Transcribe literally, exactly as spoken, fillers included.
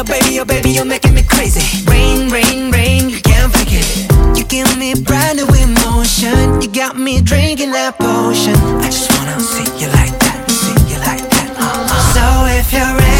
oh baby, oh baby, you're making me crazy. Rain, rain, rain, you can't fake it. You give me brand new emotion. You got me drinking that potion. I just wanna see you like that, see you like that. uh-uh. So if you're ready,